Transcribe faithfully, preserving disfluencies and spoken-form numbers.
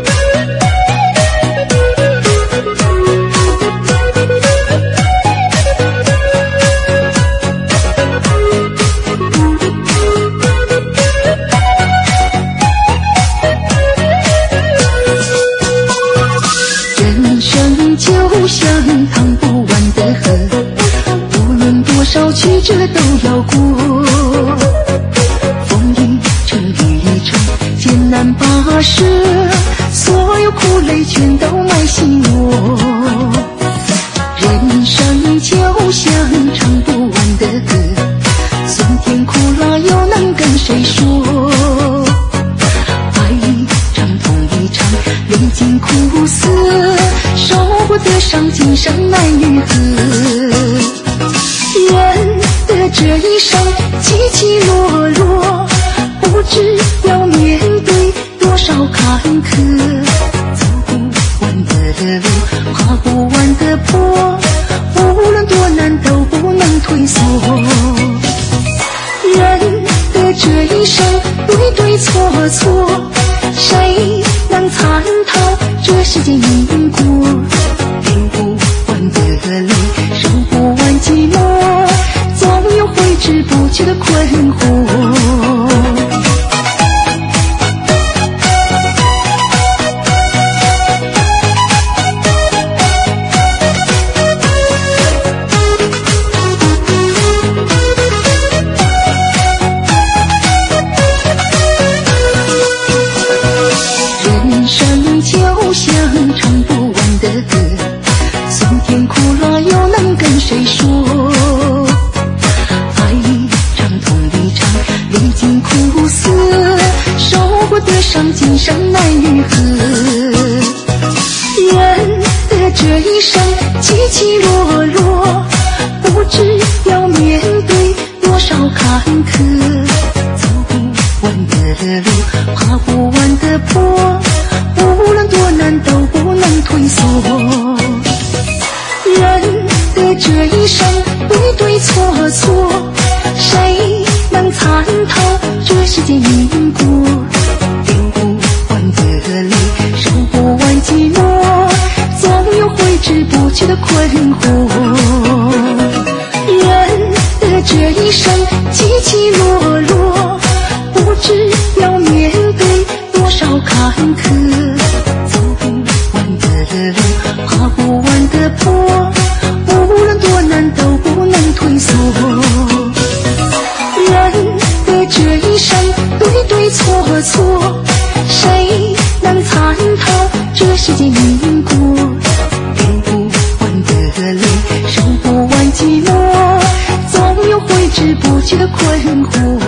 就像趟不完的河，无论多少曲折都要过。风一程雨一程，艰难跋涉，所有苦累全都埋心窝。人生就像唱不完的歌，酸甜苦辣又能跟谁说？爱一场痛一场，历经苦涩，受不得伤，今生难愈合。人的这一生起起落落，不知要面对多少坎坷，走不完的路，爬不完的坡，无论多难都不能退缩。人的这一生对对错错，谁能参透这世间因果？流不完的泪，受不完寂寞，总有挥之不去的困惑。人生就像唱不完的歌，酸甜苦辣又能跟谁说？爱一场痛一场，历经苦涩，受不得伤，今生难愈合。人的这一生起起落落，不知要面对多少坎坷，走不完的路，爬不完的坡，无论多难都不能退缩。人的这一生对对错错，谁能参透这世间因果？流不完的泪，受不完寂寞，总有挥之不去的困惑。人的这一生起起落落，不知要面对多少坎坷，走不完的路，爬不完的坡，无论多难都不能退缩。人的这一生对对错错，谁能参透这世间因果？流不完的泪，受不完寂寞，总有挥之不去的困惑。